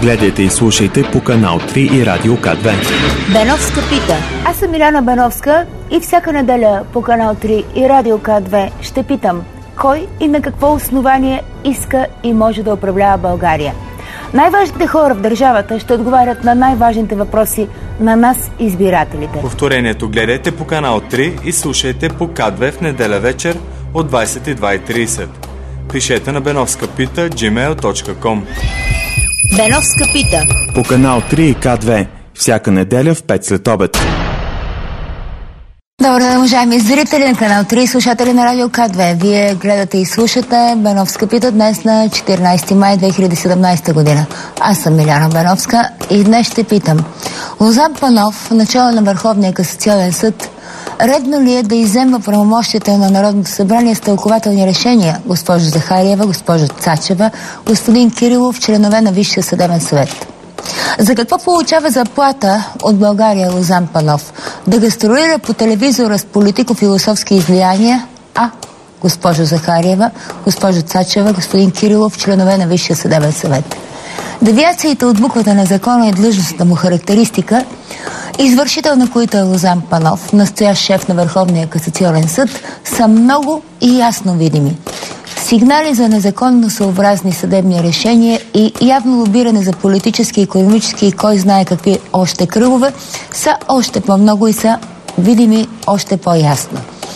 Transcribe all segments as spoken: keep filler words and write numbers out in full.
Гледайте и слушайте по канал три и Радио К две. Беновска пита. Аз съм Миляна Беновска и всяка неделя по канал три и Радио К две ще питам кой и на какво основание иска и може да управлява България. Най-важните хора в държавата ще отговарят на най-важните въпроси на нас, избирателите. Повторението гледайте по канал три и слушайте по К две в неделя вечер от двадесет и две и тридесет. Пишете на беновска пита точка джимейл точка ком. Беновска пита. По канал три и К две. Всяка неделя в пет след обед. Добър ден, уважаеми зрители на канал три и слушатели на Радио К две. Вие гледате и слушате Беновска пита днес на четиринадесети май две хиляди и седемнадесета година. Аз съм Миляна Беновска и днес ще питам. Лозан Панов, начало на Върховния касационен съд, редно ли е да изземва правомощията на Народното събрание с тълкователни решения, госпожо Захариева, госпожо Цачева, господин Кирилов, членове на Висшия съдебен съвет? За какво получава заплата от България Лозан Панов? Да гастролира по телевизора с политико-философски излияния? А. Госпожо Захариева, госпожо Цачева, господин Кирилов, членове на Висшия съдебен съвет. Девиациите от буквата на закона и длъжностната му характеристика, извършител на които е Лозан Панов, настоящ шеф на Върховния касационен съд, са много и ясно видими. Сигнали за незаконно съобразни съдебни решения и явно лобиране за политически, икономически и кой знае какви още кръгове са още по-много и са видими още по-ясно.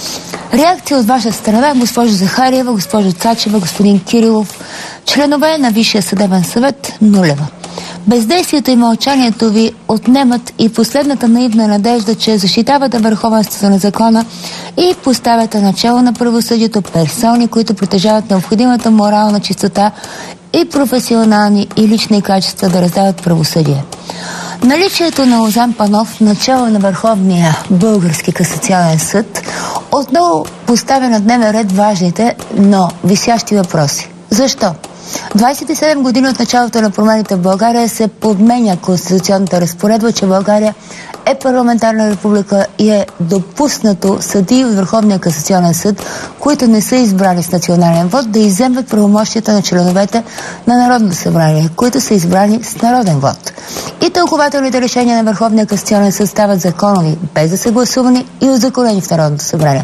Реакция от ваша страна, госпожо Захариева, госпожо Цачева, господин Кирилов, членове на Висшия съдебен съвет, нулева. Бездействието и мълчанието ви отнемат и последната наивна надежда, че защитавате върховенството на закона и поставяте начало на правосъдието персони, които притежават необходимата морална чистота и професионални и лични качества да раздават правосъдие. Наличието на Лозан Панов, начало на Върховния български касационен съд, отново поставя на дневен ред важните, но висящи въпроси. Защо? двадесет и седем години от началото на промените в България се подменя конституционната разпоредба, че България е парламентарна република и е допуснато съдии от Върховния касационен съд, които не са избрани с национален вод, да изземват правомощията на членовете на Народното събрание, които са избрани с народен вод. И тълкователните решения на Върховния касационен съд стават законови, без да са гласувани и узаконени в Народното събрание.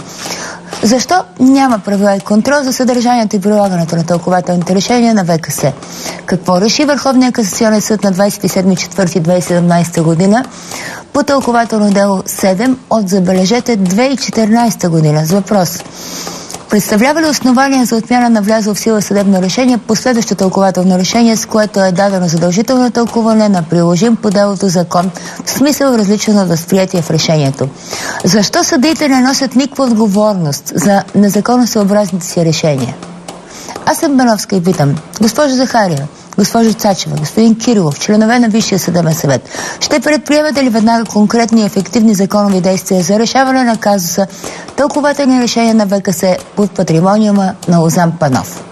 Защо няма правила и контрол за съдържанието и прилагането на тълкователните решения на В К С? Какво реши Върховния касационен съд на двадесет и седми април две хиляди и седемнадесета година по тълкователно дело седем от, забележете, две хиляди и четиринадесета година? С въпрос: представлява ли основание за отмяна на влязло в сила съдебно решение последващо тълкователно решение, с което е дадено задължително тълкуване на приложим по делото закон, в смисъл различен от възприятие в решението? Защо съдиите не носят никаква отговорност за незаконосъобразните си решения? Аз съм Беновска и питам: госпожо Захариева, госпожо Цачева, господин Кирилов, членове на Висшия съдебен съвет, ще предприемете ли веднага конкретни и ефективни законови действия за решаване на казуса тълкователни решения на В К С под патримониума на Лозан Панов?